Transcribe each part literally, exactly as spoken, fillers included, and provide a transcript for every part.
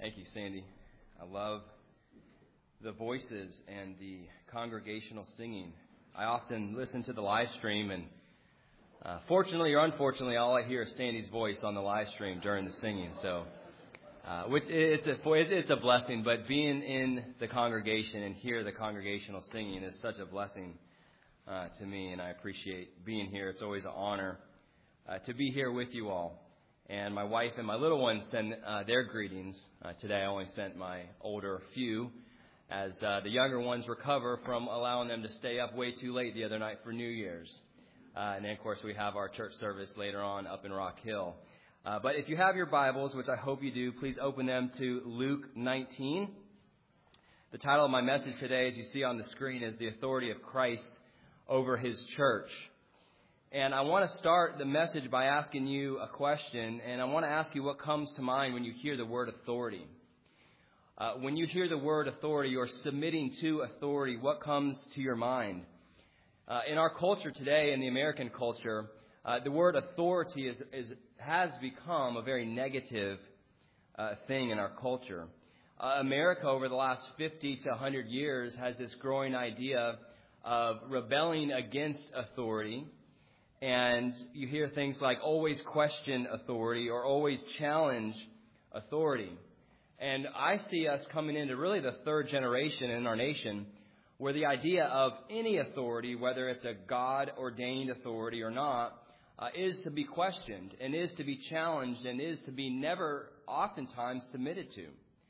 Thank you, Sandy. I love the voices and the congregational singing. I often listen to the live stream, and uh, fortunately or unfortunately, all I hear is Sandy's voice on the live stream during the singing. So, uh, which it's a it's a blessing. But being in the congregation and hear the congregational singing is such a blessing uh, to me, and I appreciate being here. It's always an honor uh, to be here with you all. And my wife and my little ones send uh, their greetings. Uh, today I only sent my older few, as uh, the younger ones recover from allowing them to stay up way too late the other night for New Year's. Uh, and then, of course, we have our church service later on up in Rock Hill. Uh, but if you have your Bibles, which I hope you do, please open them to Luke nineteen. The title of my message today, as you see on the screen, is The Authority of Christ Over His Church. And I want to start the message by asking you a question, and I want to ask you what comes to mind when you hear the word authority. Uh, when you hear the word authority or submitting to authority, what comes to your mind? Uh, in our culture today, in the American culture, uh, the word authority is, is has become a very negative uh, thing in our culture. Uh, America, over the last fifty to one hundred years, has this growing idea of rebelling against authority. And you hear things like always question authority or always challenge authority. And I see us coming into really the third generation in our nation where the idea of any authority, whether it's a God-ordained authority or not, uh, is to be questioned and is to be challenged and is to be never oftentimes submitted to.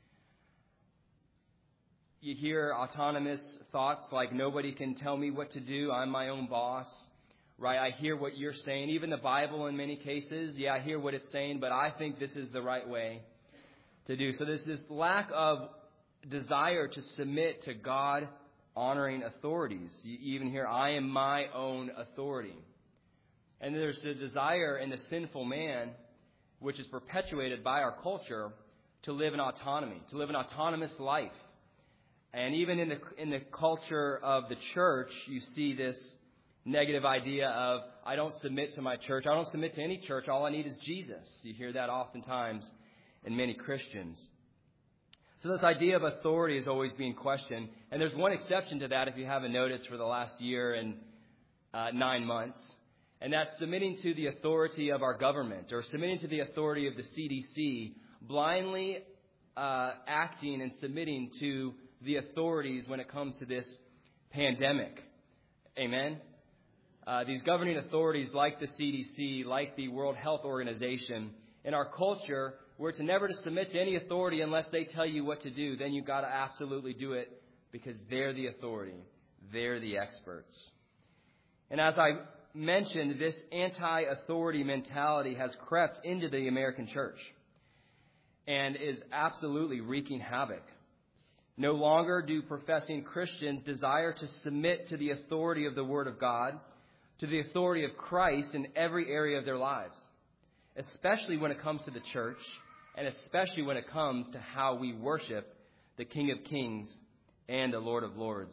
You hear autonomous thoughts like nobody can tell me what to do, I'm my own boss. Right, I hear what you're saying. Even the Bible in many cases, yeah, I hear what it's saying, but I think this is the right way to do. So there's this lack of desire to submit to God-honoring authorities. You even hear, I am my own authority. And there's the desire in the sinful man, which is perpetuated by our culture, to live in autonomy, to live an autonomous life. And even in the in the culture of the church, you see this negative idea of, I don't submit to my church. I don't submit to any church. All I need is Jesus. You hear that oftentimes in many Christians. So this idea of authority is always being questioned. And there's one exception to that, if you haven't noticed, for the last year and uh, nine months. And that's submitting to the authority of our government or submitting to the authority of the C D C, blindly uh, acting and submitting to the authorities when it comes to this pandemic. Amen? Uh, these governing authorities like the C D C, like the World Health Organization, in our culture, we're to never to submit to any authority unless they tell you what to do. Then you've got to absolutely do it because they're the authority. They're the experts. And as I mentioned, this anti-authority mentality has crept into the American church and is absolutely wreaking havoc. No longer do professing Christians desire to submit to the authority of the Word of God, to the authority of Christ in every area of their lives, especially when it comes to the church, and especially when it comes to how we worship the King of Kings and the Lord of Lords.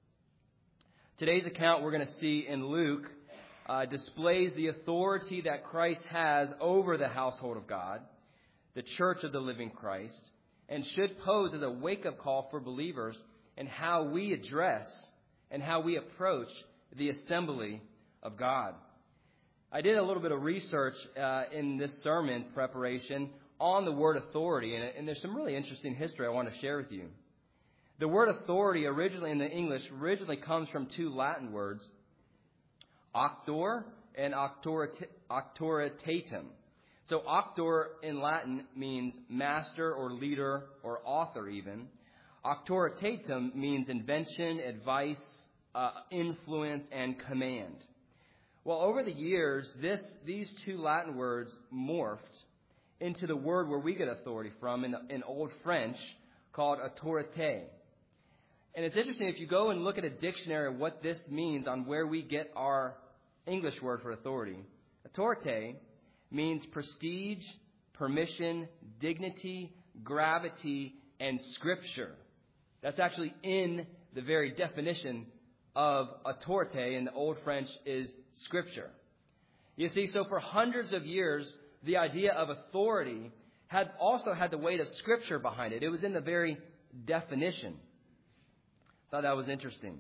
Today's account we're going to see in Luke uh, displays the authority that Christ has over the household of God, the church of the living Christ, and should pose as a wake-up call for believers in how we address and how we approach the assembly of God. I did a little bit of research uh, in this sermon preparation on the word authority, and, and there's some really interesting history I want to share with you. The word authority originally in the English originally comes from two Latin words, auctor and auctoritatem. So auctor in Latin means master or leader or author even. Auctoritatem means invention, advice, uh, influence, and command. Well, over the years, this these two Latin words morphed into the word where we get authority from in, in Old French called autorité. And it's interesting, if you go and look at a dictionary of what this means on where we get our English word for authority, autorité means prestige, permission, dignity, gravity, and scripture. That's actually in the very definition of autorité in the Old French is Scripture. You see, so for hundreds of years, the idea of authority had also had the weight of Scripture behind it. It was in the very definition. Thought that was interesting.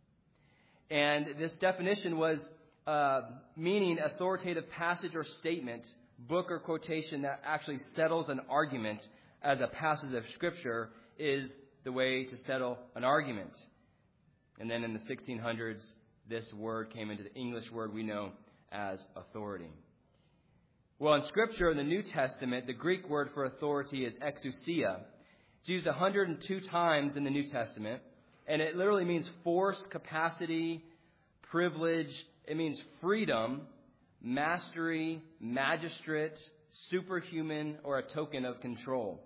And this definition was uh, meaning authoritative passage or statement, book or quotation that actually settles an argument as a passage of Scripture is the way to settle an argument. And then in the sixteen hundreds, this word came into the English word we know as authority. Well, in Scripture, in the New Testament, the Greek word for authority is exousia. It's used one hundred two times in the New Testament, and it literally means force, capacity, privilege. It means freedom, mastery, magistrate, superhuman, or a token of control.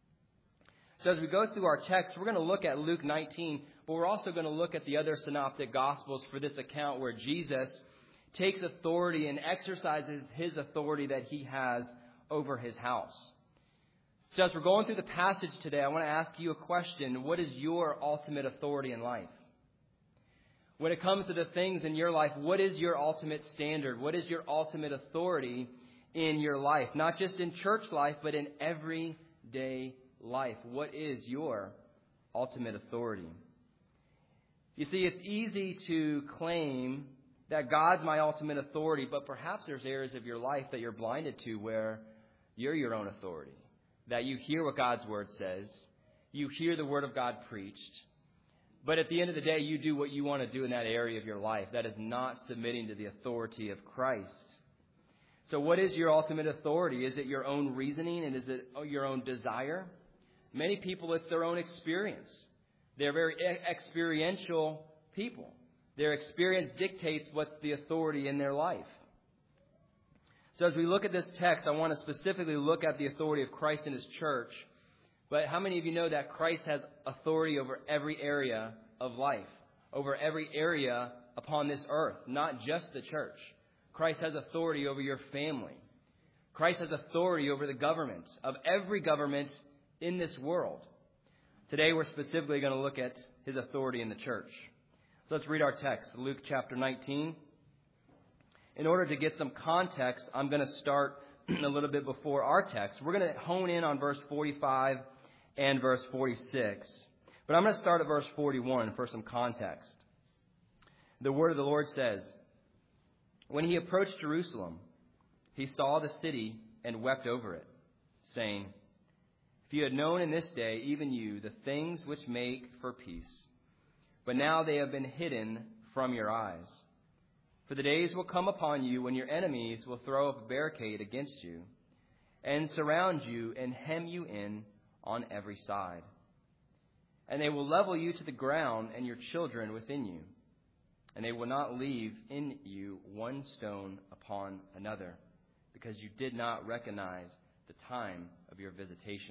So as we go through our text, we're going to look at Luke nineteen, but we're also going to look at the other synoptic gospels for this account where Jesus takes authority and exercises his authority that he has over his house. So as we're going through the passage today, I want to ask you a question. What is your ultimate authority in life? When it comes to the things in your life, what is your ultimate standard? What is your ultimate authority in your life? Not just in church life, but in everyday life. What is your ultimate authority? You see, it's easy to claim that God's my ultimate authority, but perhaps there's areas of your life that you're blinded to where you're your own authority. That you hear what God's word says, you hear the word of God preached, but at the end of the day, you do what you want to do in that area of your life. That is not submitting to the authority of Christ. So what is your ultimate authority? Is it your own reasoning and is it your own desire? Many people, it's their own experience. They're very experiential people. Their experience dictates what's the authority in their life. So as we look at this text, I want to specifically look at the authority of Christ in his church. But how many of you know that Christ has authority over every area of life, over every area upon this earth, not just the church? Christ has authority over your family. Christ has authority over the government, of every government in this world. Today we're specifically going to look at his authority in the church. So let's read our text, Luke chapter nineteen. In order to get some context, I'm going to start a little bit before our text. We're going to hone in on verse forty-five and verse forty-six. But I'm going to start at verse forty-one for some context. The word of the Lord says, "When he approached Jerusalem, he saw the city and wept over it, saying, 'If you had known in this day, even you, the things which make for peace, but now they have been hidden from your eyes. For the days will come upon you when your enemies will throw up a barricade against you and surround you and hem you in on every side. And they will level you to the ground and your children within you. And they will not leave in you one stone upon another, because you did not recognize the time of your visitation.'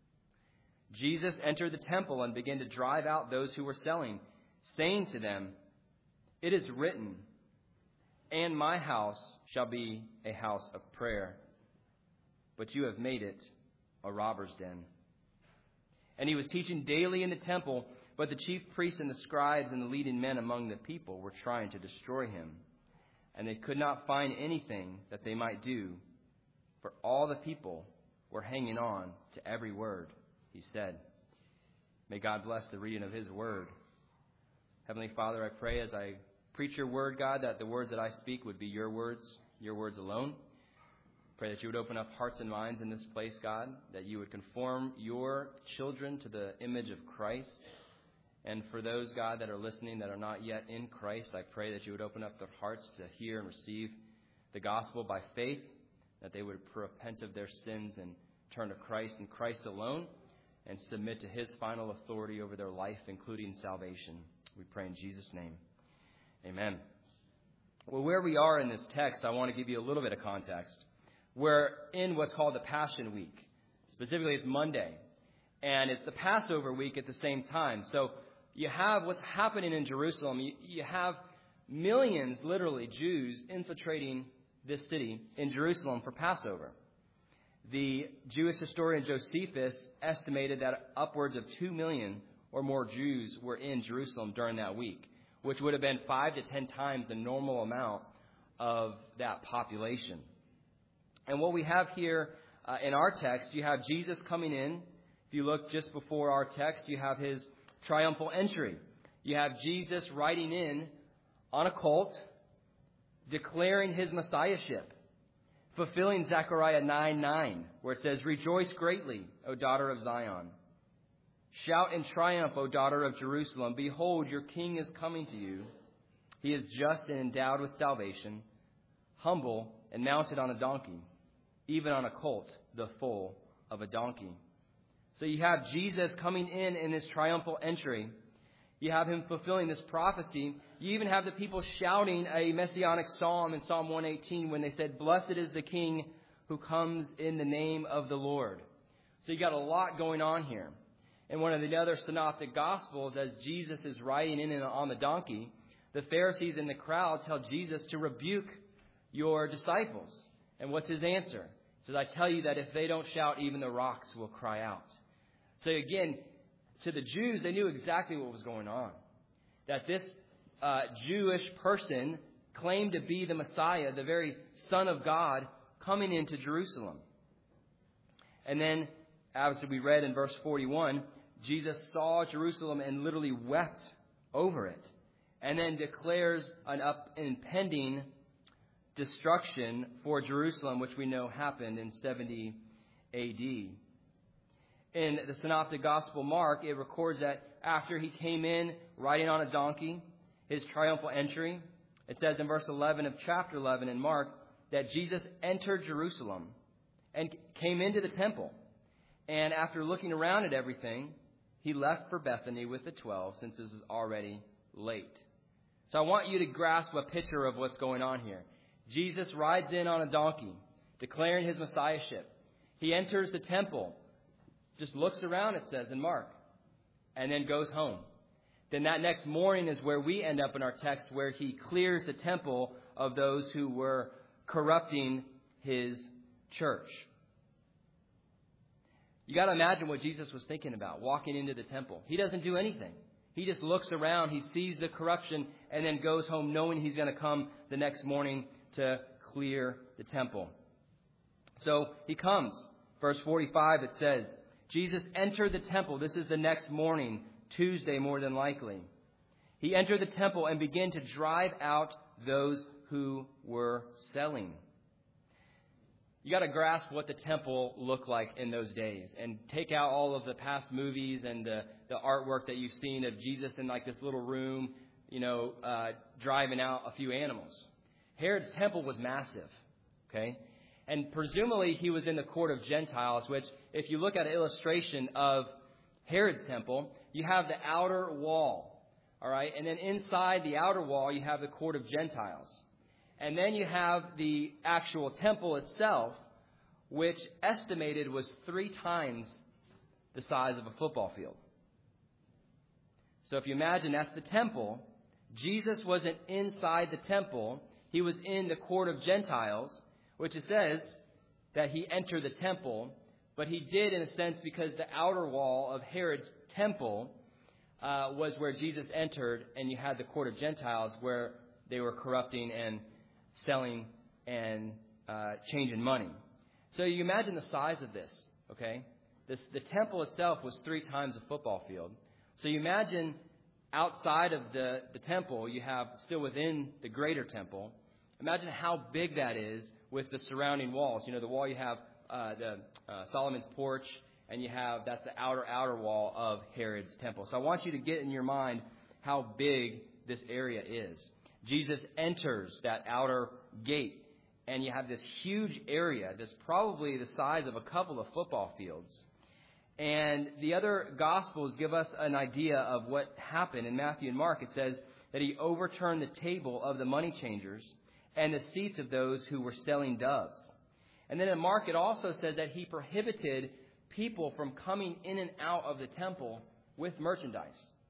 Jesus entered the temple and began to drive out those who were selling, saying to them, 'It is written, and my house shall be a house of prayer, but you have made it a robber's den.' And he was teaching daily in the temple, but the chief priests and the scribes and the leading men among the people were trying to destroy him. And they could not find anything that they might do, for all the people were hanging on to every word he said." May God bless the reading of his word. Heavenly Father, I pray as I preach your word, God, that the words that I speak would be your words, your words alone. Pray that you would open up hearts and minds in this place, God, that you would conform your children to the image of Christ. And for those, God, that are listening that are not yet in Christ, I pray that you would open up their hearts to hear and receive the gospel by faith, that they would repent of their sins and turn to Christ and Christ alone, and submit to his final authority over their life, including salvation. We pray in Jesus' name. Amen. Well, where we are in this text, I want to give you a little bit of context. We're in what's called the Passion Week. Specifically, it's Monday. And it's the Passover week at the same time. So you have what's happening in Jerusalem. You, you have millions, literally, Jews infiltrating this city in Jerusalem for Passover. The Jewish historian Josephus estimated that upwards of two million or more Jews were in Jerusalem during that week, which would have been five to ten times the normal amount of that population. And what we have here uh, in our text, you have Jesus coming in. If you look just before our text, you have his triumphal entry. You have Jesus riding in on a colt, declaring his messiahship, fulfilling Zechariah nine nine, where it says, "Rejoice greatly, O daughter of Zion. Shout in triumph, O daughter of Jerusalem. Behold, your king is coming to you. He is just and endowed with salvation, humble and mounted on a donkey, even on a colt, the foal of a donkey." So you have Jesus coming in in this triumphal entry. You have him fulfilling this prophecy. You even have the people shouting a messianic psalm in Psalm one eighteen when they said, "Blessed is the King who comes in the name of the Lord." So you got a lot going on here. In one of the other synoptic gospels, as Jesus is riding in on the donkey, the Pharisees in the crowd tell Jesus to rebuke your disciples. And what's his answer? He says, "I tell you that if they don't shout, even the rocks will cry out." So again, to the Jews, they knew exactly what was going on. That this uh, Jewish person claimed to be the Messiah, the very Son of God, coming into Jerusalem. And then, as we read in verse forty-one, Jesus saw Jerusalem and literally wept over it. And then declares an up impending destruction for Jerusalem, which we know happened in seventy A D. In the Synoptic Gospel Mark, it records that after he came in riding on a donkey, his triumphal entry, it says in verse eleven of chapter eleven in Mark that Jesus entered Jerusalem and came into the temple. And after looking around at everything, he left for Bethany with the twelve, since this is already late. So I want you to grasp a picture of what's going on here. Jesus rides in on a donkey, declaring his messiahship. He enters the temple, just looks around, it says in Mark, and then goes home. Then that next morning is where we end up in our text, where he clears the temple of those who were corrupting his church. You got to imagine what Jesus was thinking about, walking into the temple. He doesn't do anything. He just looks around, he sees the corruption, and then goes home knowing he's going to come the next morning to clear the temple. So he comes. Verse forty-five, it says, Jesus entered the temple. This is the next morning, Tuesday more than likely. He entered the temple and began to drive out those who were selling. You got to grasp what the temple looked like in those days, and take out all of the past movies and the, the artwork that you've seen of Jesus in like this little room, you know, uh, driving out a few animals. Herod's temple was massive, okay? And presumably he was in the court of Gentiles, which if you look at an illustration of Herod's temple, you have the outer wall, all right? And then inside the outer wall, you have the court of Gentiles. And then you have the actual temple itself, which estimated was three times the size of a football field. So if you imagine that's the temple, Jesus wasn't inside the temple. He was in the court of Gentiles, which it says that he entered the temple. But he did in a sense because the outer wall of Herod's temple uh, was where Jesus entered, and you had the court of Gentiles where they were corrupting and selling and uh, changing money. So you imagine the size of this, okay? This, the temple itself was three times a football field. So you imagine outside of the, the temple, you have still within the greater temple. Imagine how big that is with the surrounding walls. You know, the wall you have uh, the uh, Solomon's porch, and you have, that's the outer, outer wall of Herod's temple. So I want you to get in your mind how big this area is. Jesus enters that outer gate, and you have this huge area that's probably the size of a couple of football fields. And the other Gospels give us an idea of what happened. In Matthew and Mark, it says that he overturned the table of the money changers and the seats of those who were selling doves. And then in Mark, it also says that he prohibited people from coming in and out of the temple with merchandise.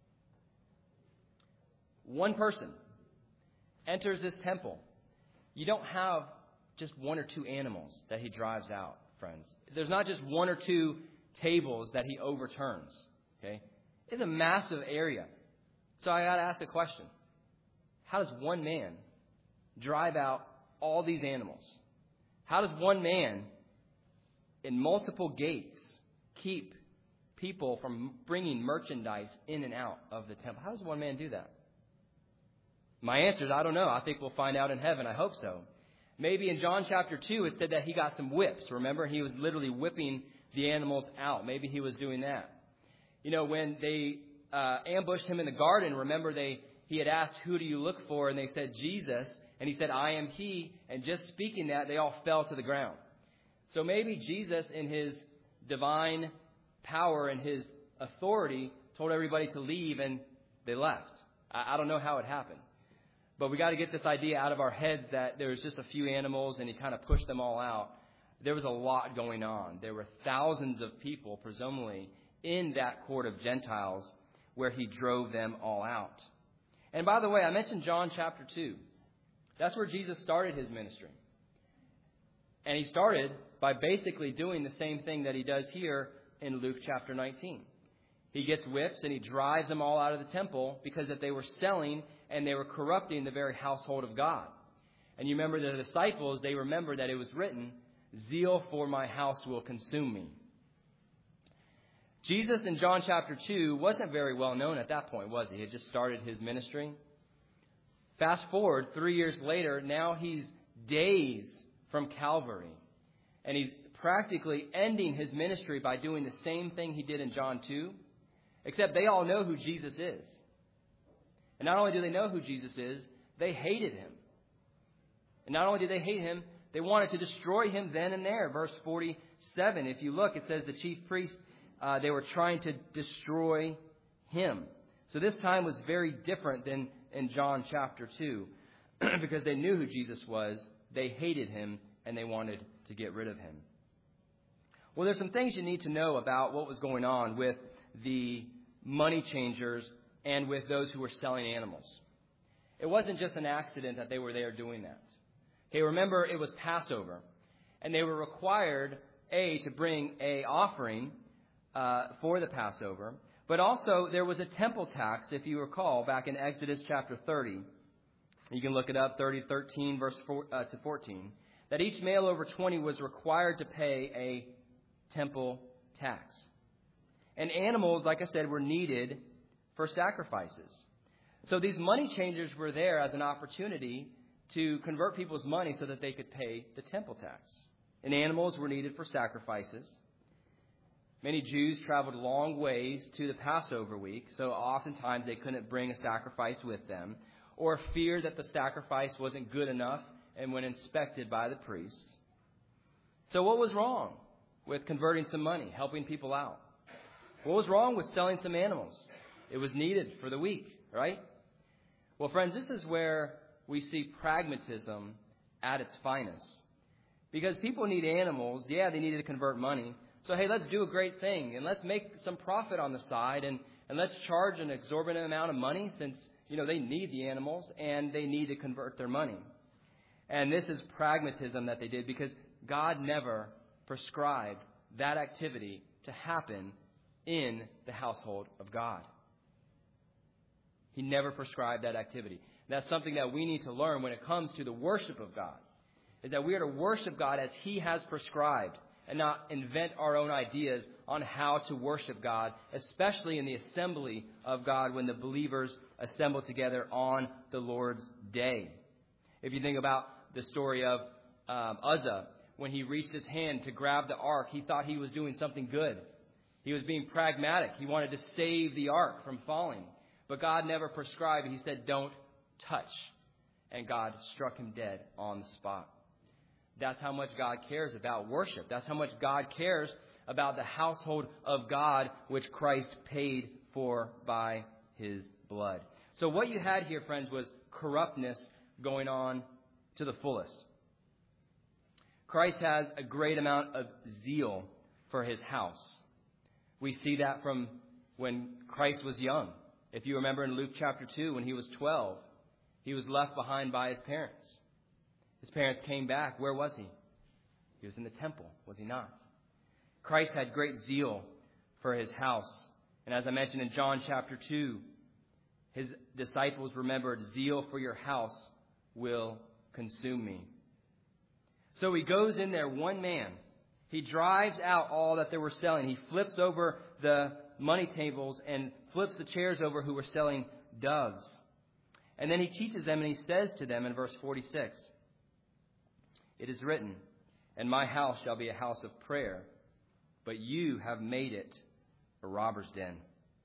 One person enters this temple. You don't have just one or two animals that he drives out, friends. There's not just one or two tables that he overturns. Okay? It's a massive area. So I got to ask a question. How does one man drive out all these animals? How does one man in multiple gates keep people from bringing merchandise in and out of the temple? How does one man do that? My answer is, I don't know. I think we'll find out in heaven. I hope so. Maybe in John chapter two, it said that he got some whips. Remember, he was literally whipping the animals out. Maybe he was doing that. You know, when they uh, ambushed him in the garden, remember they he had asked, who do you look for? And they said, Jesus. And he said, I am he. And just speaking that, they all fell to the ground. So maybe Jesus, in his divine power and his authority, told everybody to leave, and they left. I, I don't know how it happened. But we got to get this idea out of our heads that there was just a few animals and he kind of pushed them all out. There was a lot going on. There were thousands of people, presumably, in that court of Gentiles where he drove them all out. And by the way, I mentioned John chapter two. That's where Jesus started his ministry. And he started by basically doing the same thing that he does here in Luke chapter nineteen. He gets whips and he drives them all out of the temple because that they were selling and they were corrupting the very household of God. And you remember the disciples, they remember that it was written, zeal for my house will consume me. Jesus in John chapter two wasn't very well known at that point, was he? He had just started his ministry. Fast forward three years later, now he's days from Calvary. And he's practically ending his ministry by doing the same thing he did in John two, except they all know who Jesus is. And not only do they know who Jesus is, they hated him. And not only did they hate him, they wanted to destroy him then and there. Verse forty-seven, if you look, it says the chief priests, uh, they were trying to destroy him. So this time was very different than in John chapter two, because they knew who Jesus was, they hated him, and they wanted to get rid of him. Well, there's some things you need to know about what was going on with the money changers and with those who were selling animals. It wasn't just an accident that they were there doing that. Okay, remember, it was Passover, and they were required, A, to bring a offering uh, for the Passover, but also there was a temple tax, if you recall, back in Exodus chapter thirty. You can look it up, thirty, thirteen, verse four, uh, to fourteen, that each male over twenty was required to pay a temple tax. And animals, like I said, were needed for sacrifices. So these money changers were there as an opportunity to convert people's money so that they could pay the temple tax. And animals were needed for sacrifices. Many Jews traveled long ways to the Passover week, so oftentimes they couldn't bring a sacrifice with them, or feared that the sacrifice wasn't good enough and when inspected by the priests. So what was wrong with converting some money, helping people out? What was wrong with selling some animals? It was needed for the week, right? Well, friends, this is where we see pragmatism at its finest. Because people need animals. Yeah, they needed to convert money. So, hey, let's do a great thing, and let's make some profit on the side, and, and let's charge an exorbitant amount of money since, you know, they need the animals, and they need to convert their money. And this is pragmatism that they did because God never prescribed that activity to happen in the household of God. He never prescribed that activity. That's something that we need to learn when it comes to the worship of God, is that we are to worship God as He has prescribed and not invent our own ideas on how to worship God, especially in the assembly of God when the believers assemble together on the Lord's day. If you think about the story of um, Uzzah, when he reached his hand to grab the ark, he thought he was doing something good. He was being pragmatic. He wanted to save the ark from falling. But God never prescribed. He said, don't touch. And God struck him dead on the spot. That's how much God cares about worship. That's how much God cares about the household of God, which Christ paid for by His blood. So what you had here, friends, was corruptness going on to the fullest. Christ has a great amount of zeal for His house. We see that from when Christ was young. If you remember in Luke chapter two, when He was twelve, He was left behind by His parents. His parents came back. Where was He? He was in the temple, was He not? Christ had great zeal for His house. And as I mentioned in John chapter two, His disciples remembered, zeal for your house will consume me. So He goes in there, one man. He drives out all that they were selling. He flips over the money tables and flips the chairs over who were selling doves. And then he teaches them and he says to them in verse forty-six, "It is written, and my house shall be a house of prayer, but you have made it a robber's den."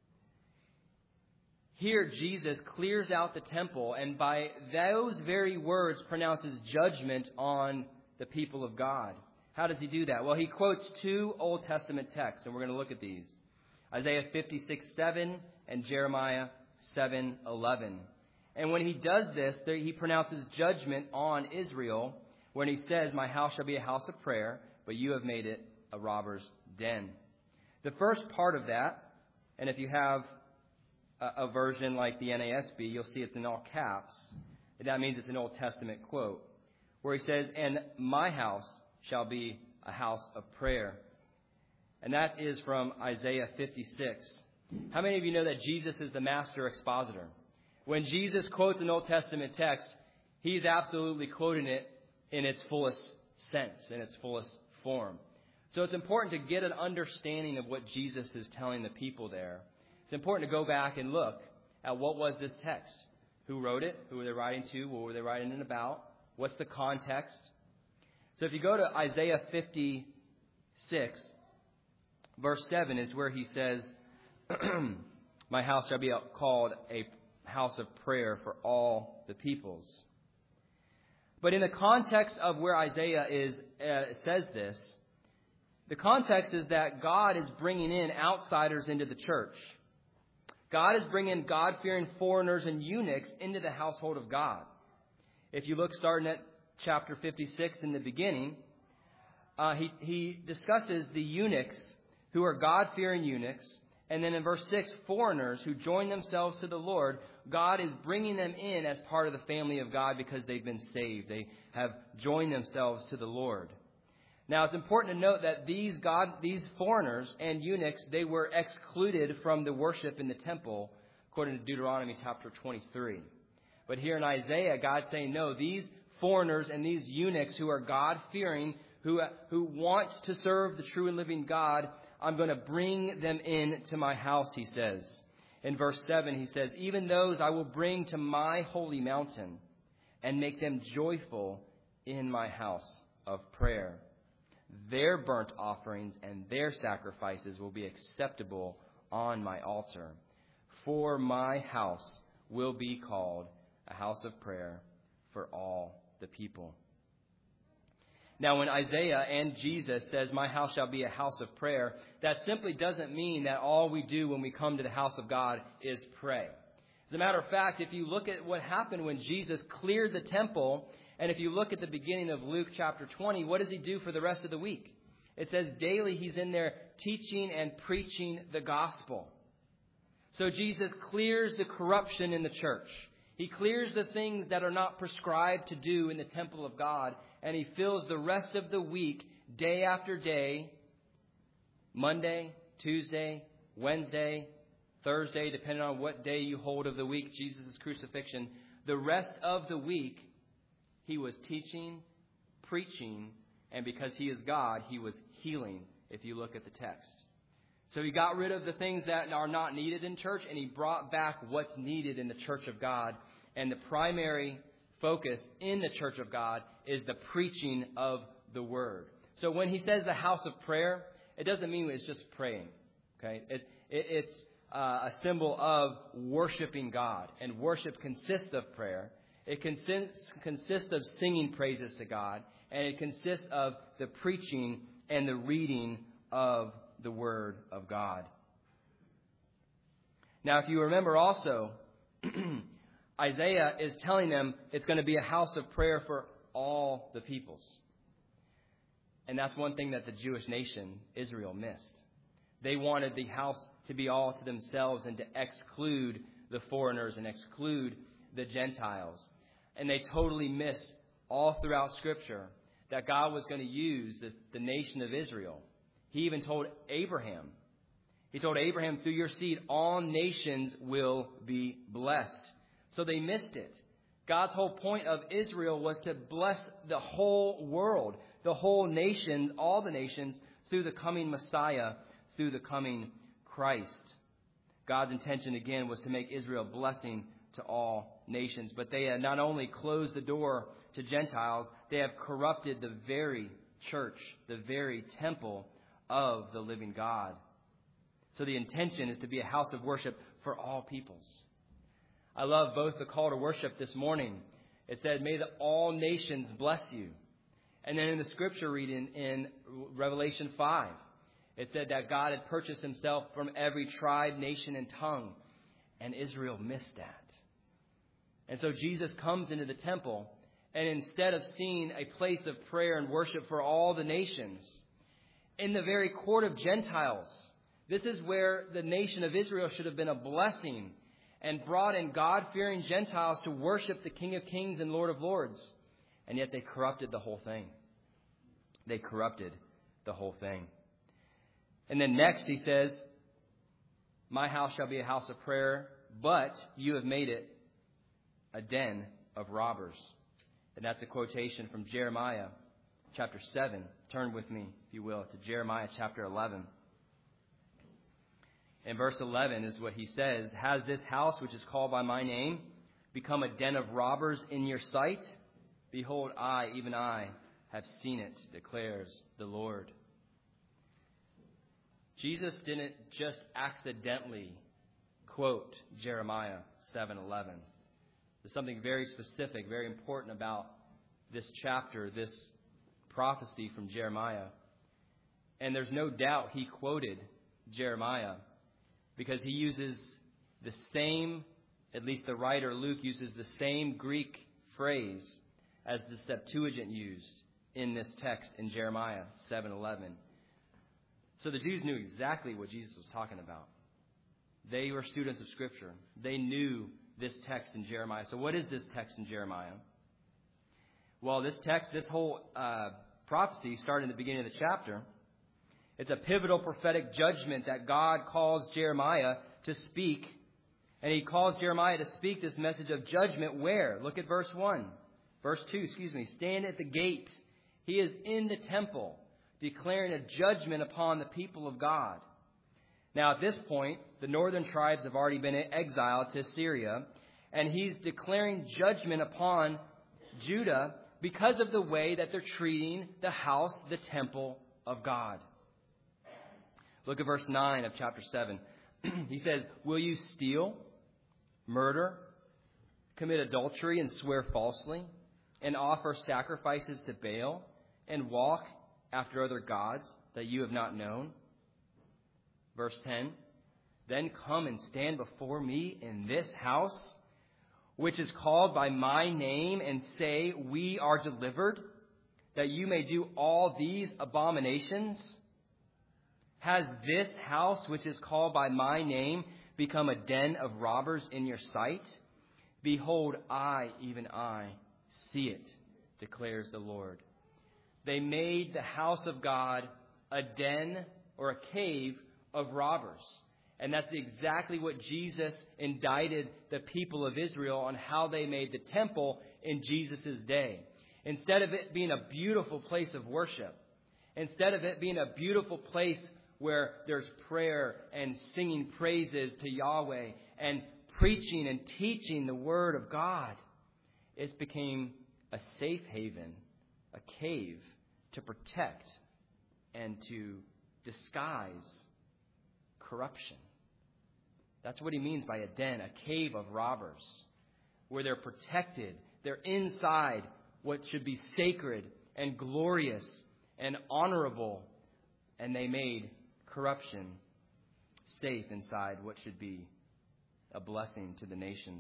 Here, Jesus clears out the temple and by those very words pronounces judgment on the people of God. How does he do that? Well, he quotes two Old Testament texts, and we're going to look at these. Isaiah fifty-six seven and Jeremiah seven eleven. And when he does this, there, he pronounces judgment on Israel when he says, "My house shall be a house of prayer, but you have made it a robber's den." The first part of that, and if you have a, a version like the N A S B, you'll see it's in all caps. That means it's an Old Testament quote, where he says, "And my house shall be a house of prayer." And that is from Isaiah fifty-six. How many of you know that Jesus is the master expositor? When Jesus quotes an Old Testament text, he's absolutely quoting it in its fullest sense, in its fullest form. So it's important to get an understanding of what Jesus is telling the people there. It's important to go back and look at what was this text. Who wrote it? Who were they writing to? What were they writing it about? What's the context? So if you go to Isaiah fifty-six, verse seven is where he says, "My house shall be called a house of prayer for all the peoples." But in the context of where Isaiah is uh, says this, the context is that God is bringing in outsiders into the church. God is bringing God-fearing foreigners and eunuchs into the household of God. If you look starting at chapter fifty-six in the beginning, uh, he, he discusses the eunuchs who are God-fearing eunuchs. And then in verse six, foreigners who join themselves to the Lord. God is bringing them in as part of the family of God because they've been saved. They have joined themselves to the Lord. Now, it's important to note that these God, these foreigners and eunuchs, they were excluded from the worship in the temple, according to Deuteronomy chapter twenty-three. But here in Isaiah, God's saying, no, these foreigners and these eunuchs who are God-fearing, who, who want to serve the true and living God, I'm going to bring them in to my house, he says. In verse seven, he says, "Even those I will bring to my holy mountain and make them joyful in my house of prayer. Their burnt offerings and their sacrifices will be acceptable on my altar. For my house will be called a house of prayer for all the people." Now, when Isaiah and Jesus says, "My house shall be a house of prayer," that simply doesn't mean that all we do when we come to the house of God is pray. As a matter of fact, if you look at what happened when Jesus cleared the temple, and if you look at the beginning of Luke chapter twenty, what does he do for the rest of the week? It says daily he's in there teaching and preaching the gospel. So Jesus clears the corruption in the church. He clears the things that are not prescribed to do in the temple of God. And he fills the rest of the week, day after day, Monday, Tuesday, Wednesday, Thursday, depending on what day you hold of the week, Jesus' crucifixion. The rest of the week, he was teaching, preaching, and because he is God, he was healing, if you look at the text. So he got rid of the things that are not needed in church, and he brought back what's needed in the church of God. And the primary focus in the church of God is the preaching of the word. So when he says the house of prayer, it doesn't mean it's just praying. Okay, it, it, it's uh, a symbol of worshiping God, and worship consists of prayer. It consists consists of singing praises to God, and it consists of the preaching and the reading of the word of God. Now, if you remember also, Isaiah is telling them it's going to be a house of prayer for all the peoples. And that's one thing that the Jewish nation, Israel, missed. They wanted the house to be all to themselves and to exclude the foreigners and exclude the Gentiles. And they totally missed all throughout Scripture that God was going to use the, the nation of Israel. He even told Abraham, he told Abraham, through your seed, all nations will be blessed. So they missed it. God's whole point of Israel was to bless the whole world, the whole nation, all the nations, through the coming Messiah, through the coming Christ. God's intention, again, was to make Israel a blessing to all nations. But they had not only closed the door to Gentiles, they have corrupted the very church, the very temple of the living God. So the intention is to be a house of worship for all peoples. I love both the call to worship this morning. It said, may the all nations bless you. And then in the scripture reading in Revelation five, it said that God had purchased himself from every tribe, nation, and tongue. And Israel missed that. And so Jesus comes into the temple, and instead of seeing a place of prayer and worship for all the nations, in the very court of Gentiles, this is where the nation of Israel should have been a blessing and brought in God-fearing Gentiles to worship the King of Kings and Lord of Lords. And yet they corrupted the whole thing. They corrupted the whole thing. And then next he says, my house shall be a house of prayer, but you have made it a den of robbers. And that's a quotation from Jeremiah chapter seven. Turn with me, if you will, to Jeremiah chapter eleven. And verse eleven is what he says, has this house, which is called by my name, become a den of robbers in your sight? Behold, I, even I, have seen it, declares the Lord. Jesus didn't just accidentally quote Jeremiah seven eleven. There's something very specific, very important about this chapter, this prophecy from Jeremiah. And there's no doubt he quoted Jeremiah because he uses the same, at least the writer Luke uses the same Greek phrase as the Septuagint used in this text in Jeremiah seven eleven. So the Jews knew exactly what Jesus was talking about. They were students of Scripture. They knew this text in Jeremiah. So what is this text in Jeremiah? Well, this text, this whole uh, prophecy started in the beginning of the chapter. It's a pivotal prophetic judgment that God calls Jeremiah to speak. And he calls Jeremiah to speak this message of judgment where? Look at verse one. Verse two, excuse me. Stand at the gate. He is in the temple, declaring a judgment upon the people of God. Now, at this point, the northern tribes have already been exiled to Syria, and he's declaring judgment upon Judah because of the way that they're treating the house, the temple of God. Look at verse nine of chapter seven. He says, will you steal, murder, commit adultery, and swear falsely, and offer sacrifices to Baal, and walk after other gods that you have not known? Verse ten, then come and stand before me in this house, which is called by my name, and say, we are delivered, that you may do all these abominations? Has this house, which is called by my name, become a den of robbers in your sight? Behold, I, even I, see it, declares the Lord. They made the house of God a den or a cave of robbers. And that's exactly what Jesus indicted the people of Israel on how they made the temple in Jesus' day. Instead of it being a beautiful place of worship, instead of it being a beautiful place where there's prayer and singing praises to Yahweh and preaching and teaching the Word of God, it became a safe haven, a cave to protect and to disguise corruption. That's what he means by a den, a cave of robbers, where they're protected. They're inside what should be sacred and glorious and honorable, and they made corruption safe inside what should be a blessing to the nations.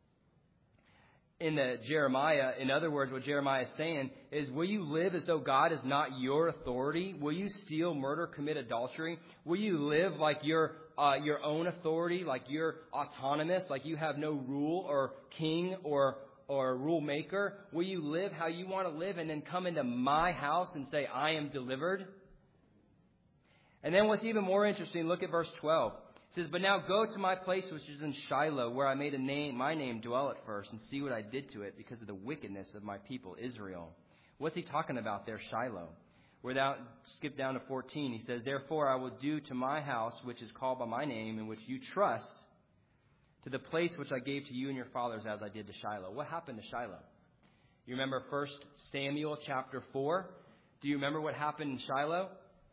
In the Jeremiah, in other words, what Jeremiah is saying is, will you live as though God is not your authority? Will you steal, murder, commit adultery? Will you live like you're uh, your own authority, like you're autonomous, like you have no rule or king or or rule maker? Will you live how you want to live and then come into my house and say, I am delivered? And then what's even more interesting, look at verse twelve. It says, but now go to my place which is in Shiloh, where I made a name, my name dwell at first, and see what I did to it because of the wickedness of my people Israel. What's he talking about there, Shiloh? Without skip down to fourteen, he says, "Therefore I will do to my house, which is called by my name, in which you trust, to the place which I gave to you and your fathers as I did to Shiloh." What happened to Shiloh? You remember First Samuel chapter four? Do you remember what happened in Shiloh?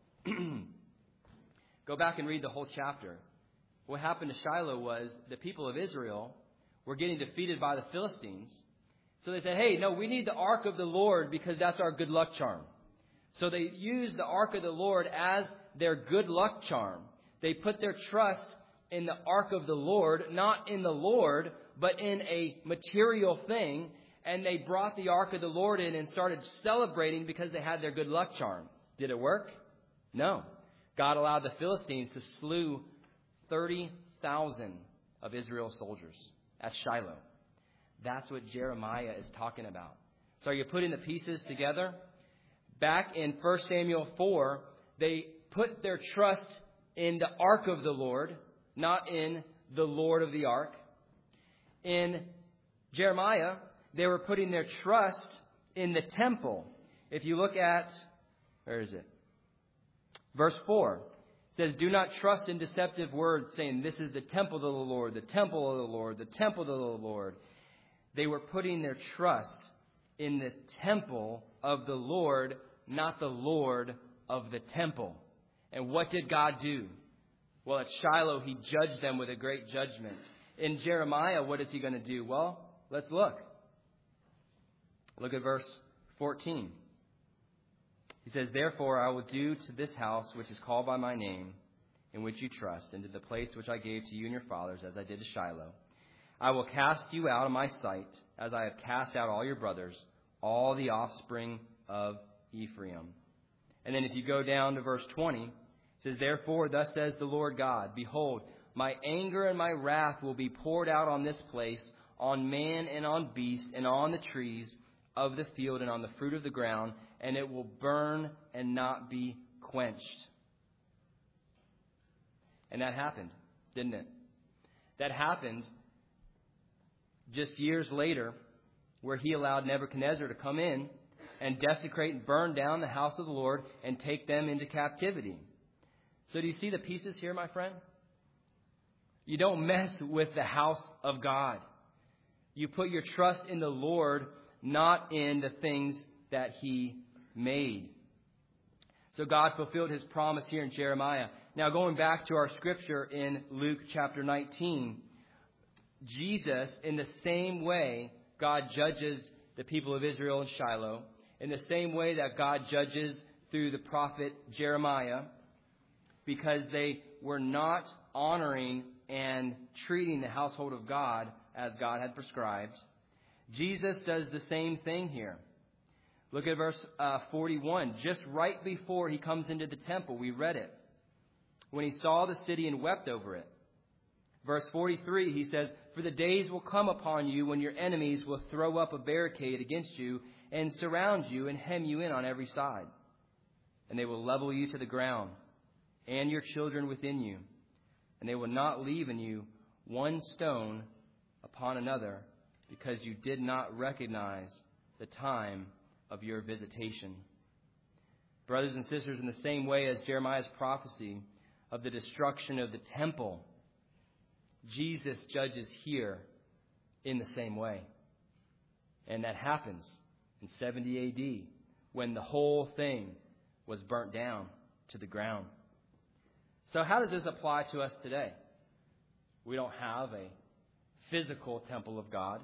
Go back and read the whole chapter. What happened to Shiloh was the people of Israel were getting defeated by the Philistines. So they said, hey, no, we need the ark of the Lord because that's our good luck charm. So they used the ark of the Lord as their good luck charm. They put their trust in the ark of the Lord, not in the Lord, but in a material thing. And they brought the ark of the Lord in and started celebrating because they had their good luck charm. Did it work? No. God allowed the Philistines to slew thirty thousand of Israel's soldiers at Shiloh. That's what Jeremiah is talking about. So are you putting the pieces together? Back in First Samuel four, they put their trust in the ark of the Lord, not in the Lord of the ark. In Jeremiah, they were putting their trust in the temple. If you look at, where is it? Verse four. It says, "Do not trust in deceptive words, saying, this is the temple of the Lord, the temple of the Lord, the temple of the Lord." They were putting their trust in the temple of the Lord, not the Lord of the temple. And what did God do? Well, at Shiloh, he judged them with a great judgment. In Jeremiah, what is he going to do? Well, let's look. Look at verse fourteen. He says, "Therefore I will do to this house which is called by my name, in which you trust, and to the place which I gave to you and your fathers, as I did to Shiloh. I will cast you out of my sight, as I have cast out all your brothers, all the offspring of Ephraim." And then if you go down to verse twenty, it says, "Therefore thus says the Lord God, behold, my anger and my wrath will be poured out on this place, on man and on beast, and on the trees of the field and on the fruit of the ground, and it will burn and not be quenched." And that happened, didn't it? That happened just years later, where he allowed Nebuchadnezzar to come in and desecrate and burn down the house of the Lord and take them into captivity. So do you see the pieces here, my friend? You don't mess with the house of God. You put your trust in the Lord, not in the things that he made. So God fulfilled his promise here in Jeremiah. Now going back to our scripture in Luke chapter nineteen, Jesus, in the same way God judges the people of Israel in Shiloh, in the same way that God judges through the prophet Jeremiah, because they were not honoring and treating the household of God as God had prescribed, Jesus does the same thing here. Look at verse uh, forty-one. Just right before he comes into the temple, we read it. When he saw the city and wept over it. Verse forty-three, he says, "For the days will come upon you when your enemies will throw up a barricade against you and surround you and hem you in on every side. And they will level you to the ground and your children within you. And they will not leave in you one stone upon another, because you did not recognize the time of your visitation." Brothers and sisters, in the same way as Jeremiah's prophecy of the destruction of the temple, Jesus judges here in the same way. And that happens in seventy A D, when the whole thing was burnt down to the ground. So how does this apply to us today? We don't have a physical temple of God.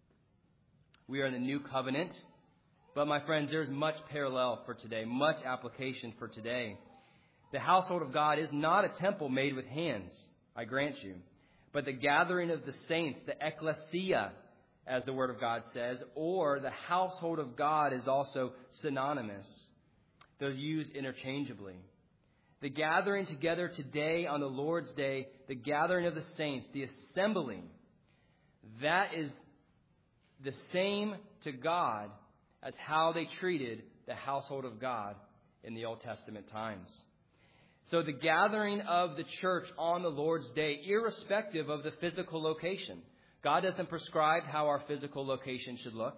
We are in the new covenant. But my friends, there's much parallel for today, much application for today. The household of God is not a temple made with hands, I grant you, but the gathering of the saints, the ecclesia, as the Word of God says, or the household of God is also synonymous. They're used interchangeably. The gathering together today on the Lord's Day, the gathering of the saints, the assembling, that is the same to God as how they treated the household of God in the Old Testament times. So the gathering of the church on the Lord's Day, irrespective of the physical location. God doesn't prescribe how our physical location should look.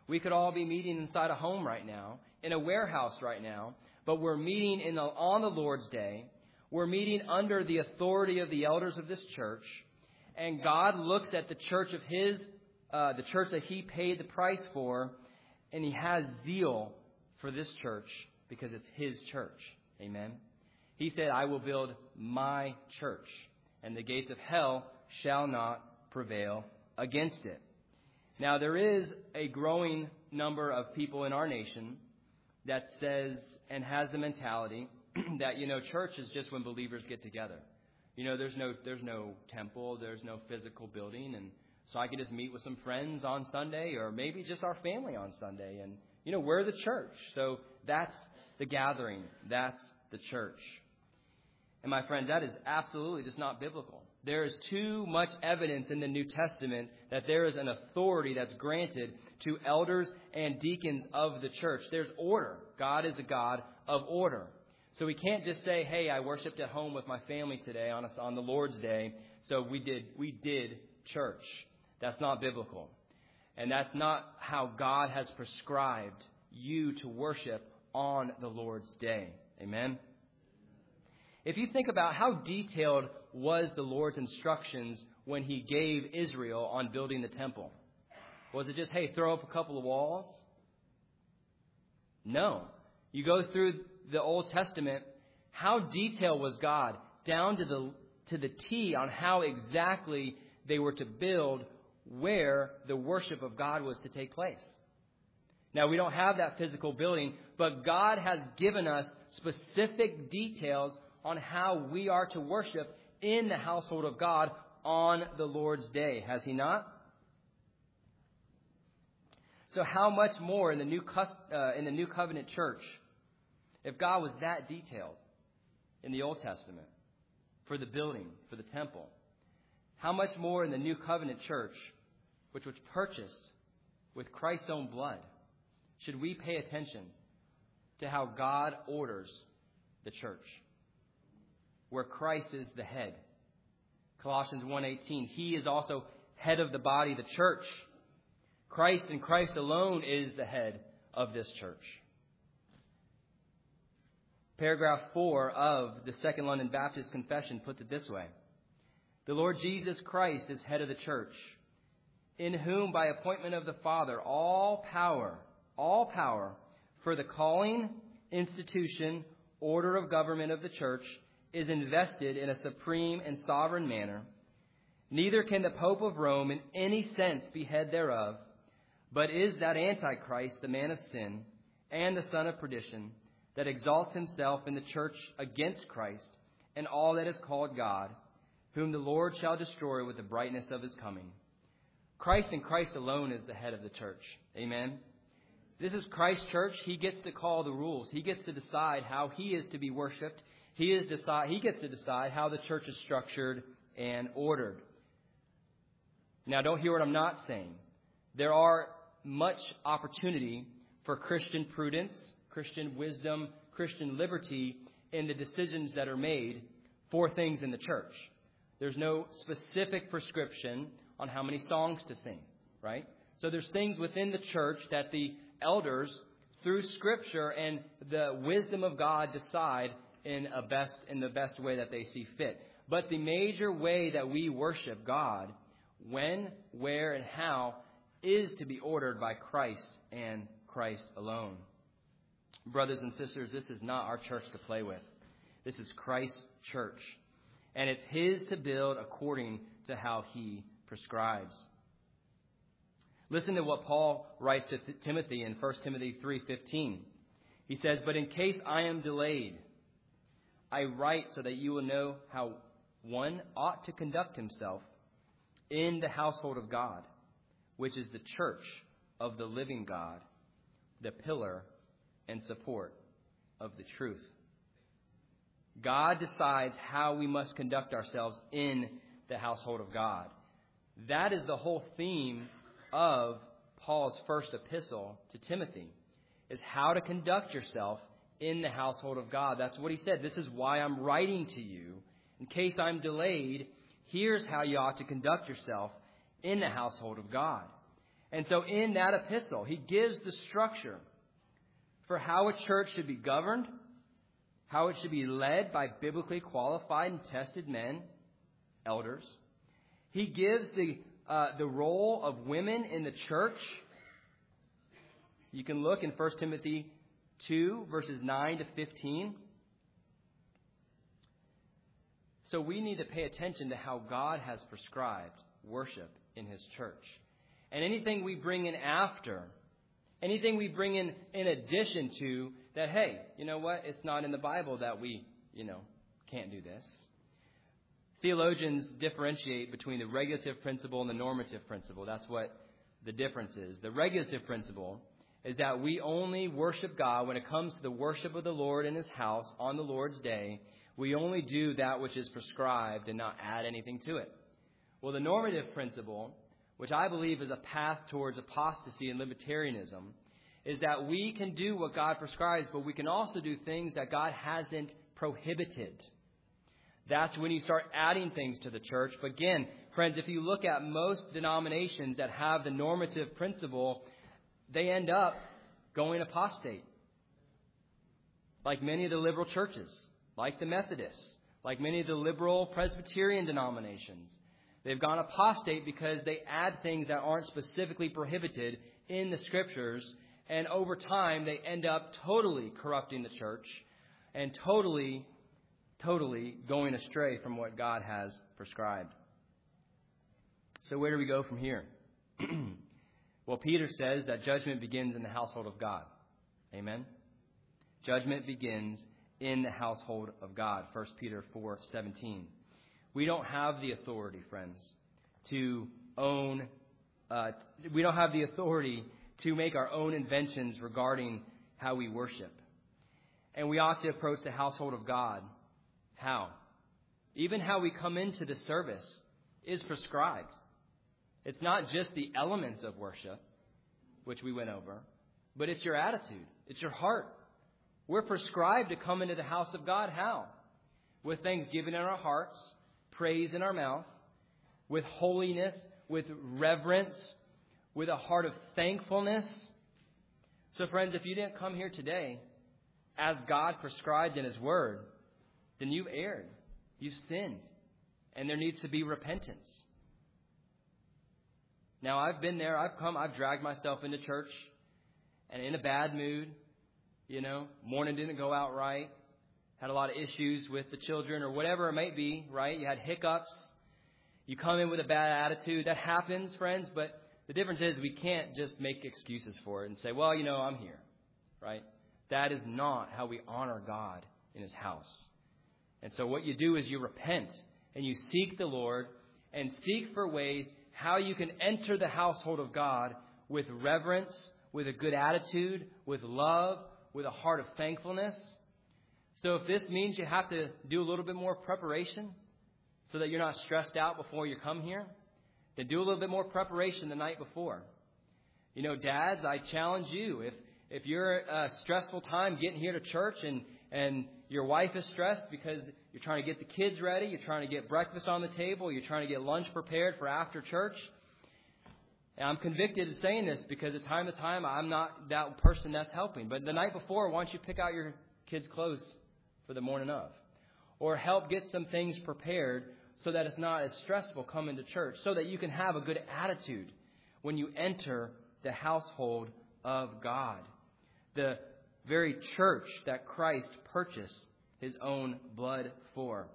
We could all be meeting inside a home right now, in a warehouse right now, but we're meeting in the, on the Lord's Day. We're meeting under the authority of the elders of this church, and God looks at the church of His, uh, the church that He paid the price for, and He has zeal for this church because it's His church. Amen. He said, I will build my church, and the gates of hell shall not prevail against it. Now, there is a growing number of people in our nation that says and has the mentality that, you know, church is just when believers get together. You know, there's no there's no temple, there's no physical building, and so I can just meet with some friends on Sunday, or maybe just our family on Sunday, and, you know, we're the church. So that's the gathering. That's the church. And my friend, that is absolutely just not biblical. There is too much evidence in the New Testament that there is an authority that's granted to elders and deacons of the church. There's order. God is a God of order. So we can't just say, hey, I worshiped at home with my family today on, a, on the Lord's Day, so we did we did church. That's not biblical. And that's not how God has prescribed you to worship on the Lord's Day. Amen? If you think about how detailed was the Lord's instructions when He gave Israel on building the temple. Was it just, hey, throw up a couple of walls? No. You go through the Old Testament, how detailed was God down to the to the T on how exactly they were to build where the worship of God was to take place. Now, we don't have that physical building, but God has given us specific details on how we are to worship in the household of God on the Lord's Day. Has He not? So how much more in the new uh, in the New Covenant church, if God was that detailed in the Old Testament for the building, for the temple, how much more in the New Covenant church, which was purchased with Christ's own blood, should we pay attention to how God orders the church, where Christ is the head? Colossians one eighteen, He is also head of the body, the church. Christ and Christ alone is the head of this church. Paragraph four of the Second London Baptist Confession puts it this way. The Lord Jesus Christ is head of the church, in whom by appointment of the Father all power, all power for the calling, institution, order of government of the church is invested in a supreme and sovereign manner. Neither can the Pope of Rome in any sense be head thereof, but is that Antichrist, the man of sin, and the son of perdition, that exalts himself in the church against Christ and all that is called God, whom the Lord shall destroy with the brightness of His coming. Christ and Christ alone is the head of the church. Amen. This is Christ's church. He gets to call the rules. He gets to decide how He is to be worshipped. He is decide. He gets to decide how the church is structured and ordered. Now, don't hear what I'm not saying. There are much opportunity for Christian prudence, Christian wisdom, Christian liberty in the decisions that are made for things in the church. There's no specific prescription on how many songs to sing, right? So there's things within the church that the elders, through Scripture and the wisdom of God, decide in a best in the best way that they see fit. But the major way that we worship God, when, where, and how, is to be ordered by Christ and Christ alone. Brothers and sisters, this is not our church to play with. This is Christ's church. And it's His to build according to how He prescribes. Listen to what Paul writes to Timothy in First Timothy three fifteen. He says, "But in case I am delayed, I write so that you will know how one ought to conduct himself in the household of God, which is the church of the living God, the pillar and support of the truth." God decides how we must conduct ourselves in the household of God. That is the whole theme of Paul's first epistle to Timothy, is how to conduct yourself in the household of God. That's what he said. This is why I'm writing to you. In case I'm delayed, here's how you ought to conduct yourself in the household of God. And so in that epistle, he gives the structure for how a church should be governed, how it should be led by biblically qualified and tested men, elders. He gives the uh, the role of women in the church. You can look in First Timothy two, verses nine to fifteen. So we need to pay attention to how God has prescribed worship in his church. And anything we bring in after, anything we bring in in addition to that, hey, you know what? It's not in the Bible that we, you know, can't do this. Theologians differentiate between the regulative principle and the normative principle. That's what the difference is. The regulative principle is that we only worship God when it comes to the worship of the Lord in his house on the Lord's day. We only do that which is prescribed and not add anything to it. Well, the normative principle, which I believe is a path towards apostasy and libertarianism, is that we can do what God prescribes, but we can also do things that God hasn't prohibited. That's when you start adding things to the church. But again, friends, if you look at most denominations that have the normative principle, they end up going apostate. Like many of the liberal churches, like the Methodists, like many of the liberal Presbyterian denominations. They've gone apostate because they add things that aren't specifically prohibited in the Scriptures. And over time, they end up totally corrupting the church and totally, totally going astray from what God has prescribed. So where do we go from here? Well, Peter says that judgment begins in the household of God. Amen? Judgment begins in the household of God. First Peter four seventeen. We don't have the authority, friends, to own, uh, we don't have the authority to make our own inventions regarding how we worship. And we ought to approach the household of God. How? Even how we come into the service is prescribed. It's not just the elements of worship, which we went over, but it's your attitude. It's your heart. We're prescribed to come into the house of God. How? With thanksgiving in our hearts, praise in our mouth, with holiness, with reverence, with a heart of thankfulness. So friends, if you didn't come here today as God prescribed in his word, then you've erred. You've sinned. And there needs to be repentance. Now, I've been there. I've come. I've dragged myself into church and in a bad mood. You know, morning didn't go out right. Had a lot of issues with the children or whatever it might be, right? You had hiccups. You come in with a bad attitude. That happens, friends. But the difference is we can't just make excuses for it and say, well, you know, I'm here, right? That is not how we honor God in his house. And so what you do is you repent and you seek the Lord and seek for ways how you can enter the household of God with reverence, with a good attitude, with love, with a heart of thankfulness. So if this means you have to do a little bit more preparation so that you're not stressed out before you come here, then do a little bit more preparation the night before. You know, dads, I challenge you, if if you're a stressful time getting here to church and, and your wife is stressed because you're trying to get the kids ready, you're trying to get breakfast on the table, you're trying to get lunch prepared for after church. And I'm convicted of saying this because at time to time I'm not that person that's helping. But the night before, why don't you pick out your kids' clothes for the morning of? Or help get some things prepared so that it's not as stressful coming to church, so that you can have a good attitude when you enter the household of God, the very church that Christ purchased his own blood for.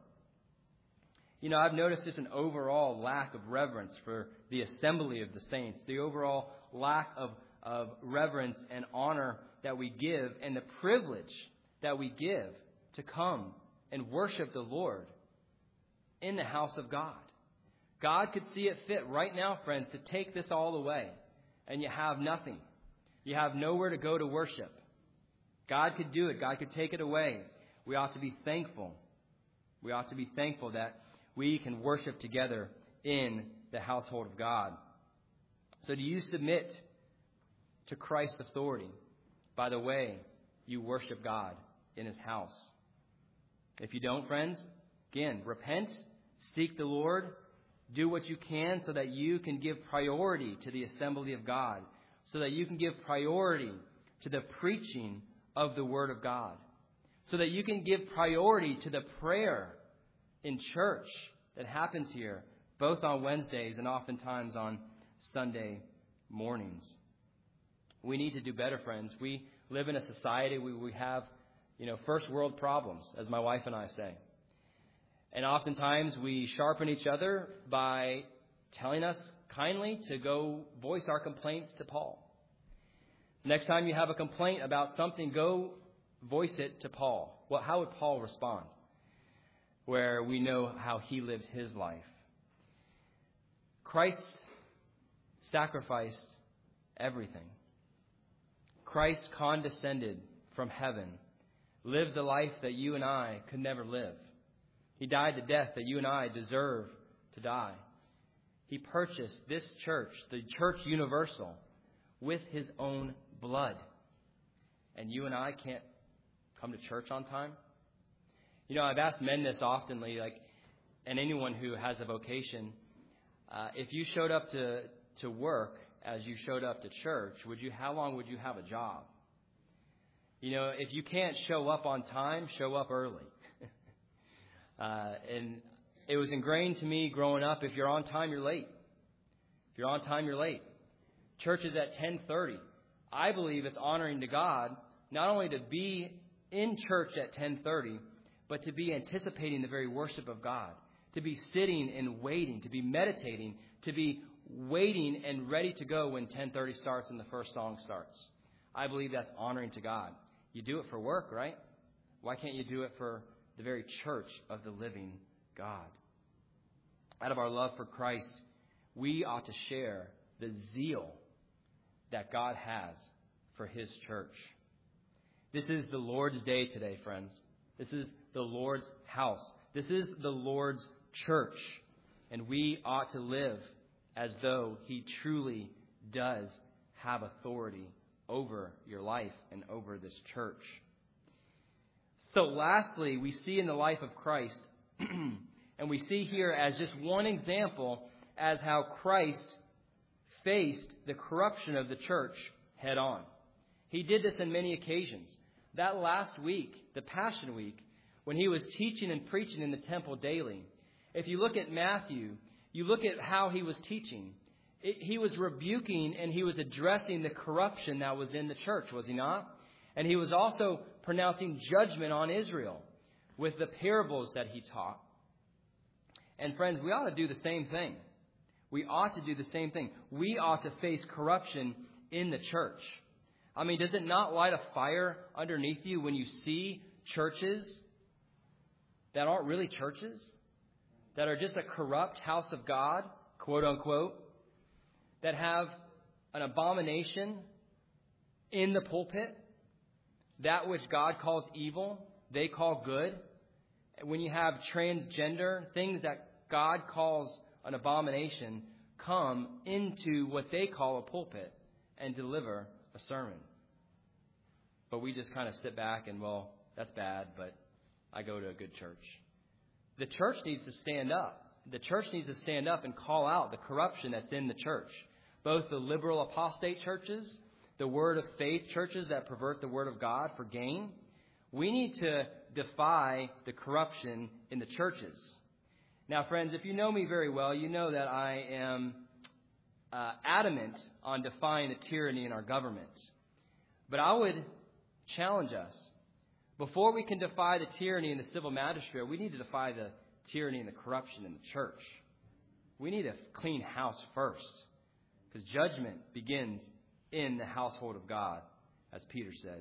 You know, I've noticed just an overall lack of reverence for the assembly of the saints, the overall lack of, of reverence and honor that we give, and the privilege that we give to come and worship the Lord in the house of God. God could see it fit right now, friends, to take this all away, and you have nothing. You have nowhere to go to worship. God could do it. God could take it away. We ought to be thankful. We ought to be thankful that we can worship together in the household of God. So do you submit to Christ's authority by the way you worship God in his house? If you don't, friends, again, repent, seek the Lord, Do what you can so that you can give priority to the assembly of God, so that you can give priority to the preaching of the Word of God, so that you can give priority to the prayer in church that happens here, both on Wednesdays and oftentimes on Sunday mornings. We need to do better, friends. We live in a society where we have, you know, first world problems, as my wife and I say. And oftentimes we sharpen each other by telling us kindly to go voice our complaints to Paul. Next time you have a complaint about something, go voice it to Paul. Well, how would Paul respond? Where we know how he lived his life. Christ sacrificed everything. Christ condescended from heaven, lived the life that you and I could never live. He died the death that you and I deserve to die. He purchased this church, the church universal, with his own blood. And you and I can't come to church on time? You know, I've asked men this oftenly, like, and anyone who has a vocation, uh, if you showed up to, to work as you showed up to church, would you, how long would you have a job? You know, if you can't show up on time, show up early. uh, and it was ingrained to me growing up, if you're on time, you're late. If you're on time, you're late. Church is at ten thirty. I believe it's honoring to God not only to be in church at ten thirty, but to be anticipating the very worship of God, to be sitting and waiting, to be meditating, to be waiting and ready to go when ten thirty starts and the first song starts. I believe that's honoring to God. You do it for work, right? Why can't you do it for the very church of the living God? Out of our love for Christ, we ought to share the zeal that God has for his church. This is the Lord's day today, friends. This is the Lord's house. This is the Lord's church. And we ought to live as though he truly does have authority over your life and over this church. So lastly, we see in the life of Christ, and we see here as just one example, as how Christ faced the corruption of the church head on. He did this in many occasions. That last week, the Passion Week, when he was teaching and preaching in the temple daily, if you look at Matthew, you look at how he was teaching. It, he was rebuking and he was addressing the corruption that was in the church, was he not? And he was also pronouncing judgment on Israel with the parables that he taught. And friends, we ought to do the same thing. We ought to do the same thing. We ought to face corruption in the church. I mean, does it not light a fire underneath you when you see churches that aren't really churches? That are just a corrupt house of God, quote unquote, that have an abomination in the pulpit? That which God calls evil, they call good. When you have transgender, things that God calls an abomination, come into what they call a pulpit and deliver a sermon. But we just kind of sit back and, well, that's bad, but I go to a good church. The church needs to stand up. The church needs to stand up and call out the corruption that's in the church. Both the liberal apostate churches, the word of faith churches that pervert the word of God for gain. We need to defy the corruption in the churches. Now, friends, if you know me very well, you know that I am uh, adamant on defying the tyranny in our government. But I would challenge us. Before we can defy the tyranny in the civil magistrate, we need to defy the tyranny and the corruption in the church. We need a clean house first, because judgment begins in the household of God, as Peter said.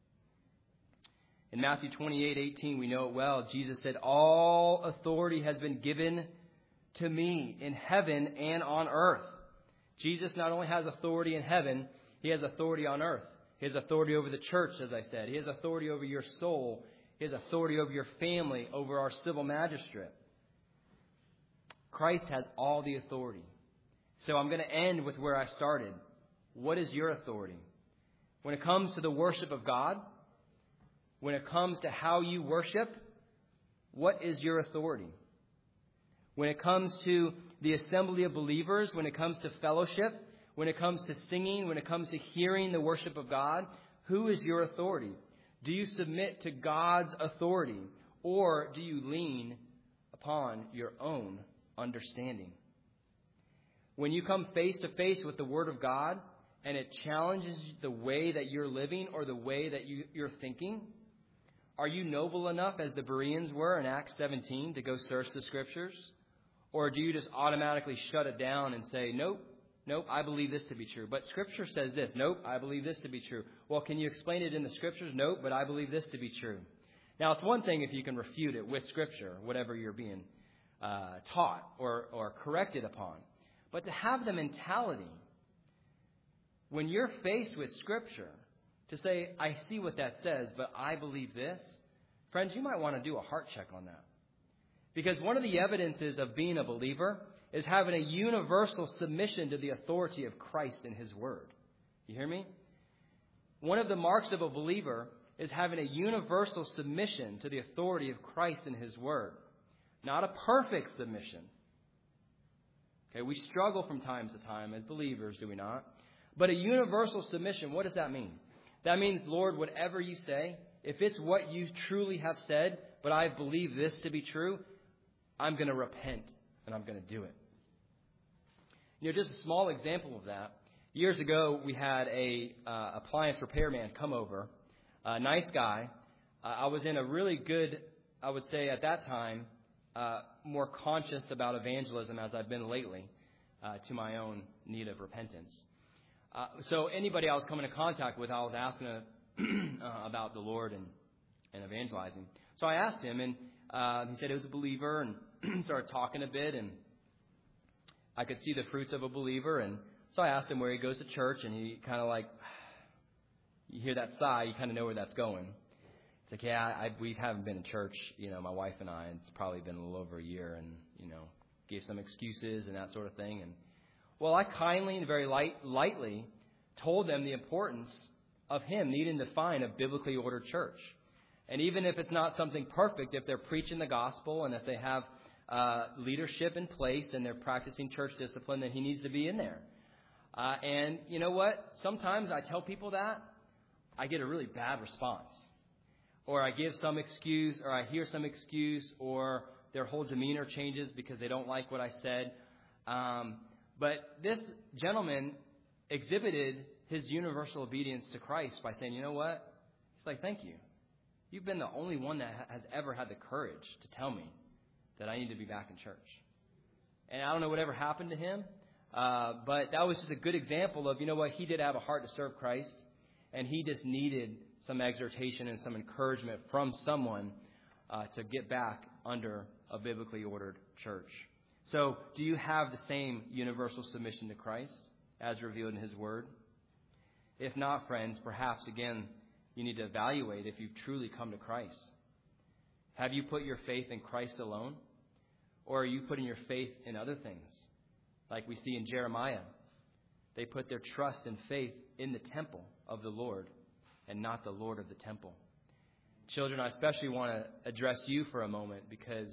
In Matthew twenty-eight eighteen, we know it well. Jesus said, "All authority has been given to me in heaven and on earth." Jesus not only has authority in heaven, he has authority on earth. He has authority over the church, as I said. He has authority over your soul. He has authority over your family, over our civil magistrate. Christ has all the authority. So I'm going to end with where I started. What is your authority? When it comes to the worship of God, when it comes to how you worship, what is your authority? When it comes to the assembly of believers, when it comes to fellowship, when it comes to singing, when it comes to hearing the worship of God? Who is your authority? Do you submit to God's authority, or do you lean upon your own understanding? When you come face to face with the Word of God and it challenges the way that you're living or the way that you, you're thinking, are you noble enough, as the Bereans were in Acts seventeen, to go search the Scriptures? Or do you just automatically shut it down and say, nope, nope, I believe this to be true. But Scripture says this. Nope, I believe this to be true. Well, can you explain it in the Scriptures? Nope, but I believe this to be true. Now, it's one thing if you can refute it with Scripture, whatever you're being uh, taught or, or corrected upon. But to have the mentality, when you're faced with Scripture, to say, I see what that says, but I believe this, friends, you might want to do a heart check on that. Because one of the evidences of being a believer is having a universal submission to the authority of Christ and His Word. You hear me? One of the marks of a believer is having a universal submission to the authority of Christ and His Word. Not a perfect submission. Okay, we struggle from time to time as believers, do we not? But a universal submission, what does that mean? That means, Lord, whatever you say, if it's what you truly have said, but I believe this to be true, I'm going to repent and I'm going to do it. You know, just a small example of that. Years ago, we had a uh, appliance repairman come over, a nice guy. Uh, I was in a really good, I would say at that time, uh, more conscious about evangelism as I've been lately, uh, to my own need of repentance. Uh, so anybody I was coming in contact with, I was asking uh, about the Lord and, and evangelizing. So I asked him, and uh, he said he was a believer, and started talking a bit, and I could see the fruits of a believer. And so I asked him where he goes to church, and he kind of like, you hear that sigh, you kind of know where that's going. It's like, yeah, I, we haven't been in church, you know, my wife and I, and it's probably been a little over a year, and, you know, gave some excuses and that sort of thing. And well, I kindly and very light, lightly told them the importance of him needing to find a biblically ordered church. And even if it's not something perfect, if they're preaching the gospel and if they have uh, leadership in place and they're practicing church discipline, then he needs to be in there. Uh, and you know what? Sometimes I tell people that, I get a really bad response. Or I give some excuse, or I hear some excuse, or their whole demeanor changes because they don't like what I said. Um, but this gentleman exhibited his universal obedience to Christ by saying, you know what? He's like, thank you. You've been the only one that has ever had the courage to tell me that I need to be back in church. And I don't know whatever happened to him, uh, but that was just a good example of, you know what, he did have a heart to serve Christ, and he just needed some exhortation and some encouragement from someone uh, to get back under a biblically ordered church. So, do you have the same universal submission to Christ as revealed in His Word? If not, friends, perhaps, again, you need to evaluate if you've truly come to Christ. Have you put your faith in Christ alone? Or are you putting your faith in other things? Like we see in Jeremiah. They put their trust and faith in the temple of the Lord and not the Lord of the temple. Children, I especially want to address you for a moment because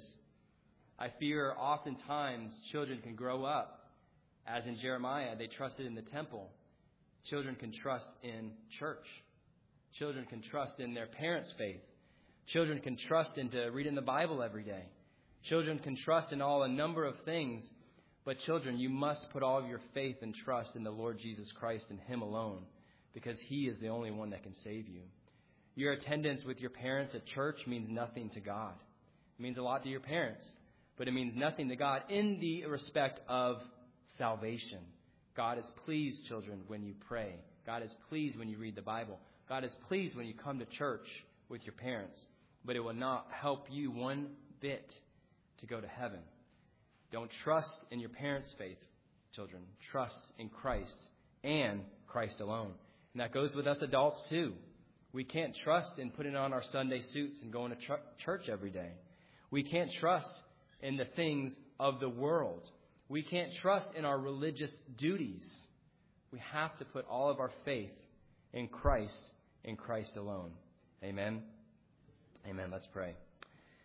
I fear oftentimes children can grow up, as in Jeremiah, they trusted in the temple. Children can trust in church. Children can trust in their parents' faith. Children can trust into reading the Bible every day. Children can trust in all a number of things. But children, you must put all of your faith and trust in the Lord Jesus Christ and Him alone, because He is the only one that can save you. Your attendance with your parents at church means nothing to God. It means a lot to your parents, but it means nothing to God in the respect of salvation. God is pleased, children, when you pray. God is pleased when you read the Bible. God is pleased when you come to church with your parents. But it will not help you one bit to go to heaven. Don't trust in your parents' faith, children. Trust in Christ and Christ alone. And that goes with us adults too. We can't trust in putting on our Sunday suits and going to ch- church every day. We can't trust in the things of the world. We can't trust in our religious duties. We have to put all of our faith in Christ, in Christ alone. Amen. Amen. Let's pray.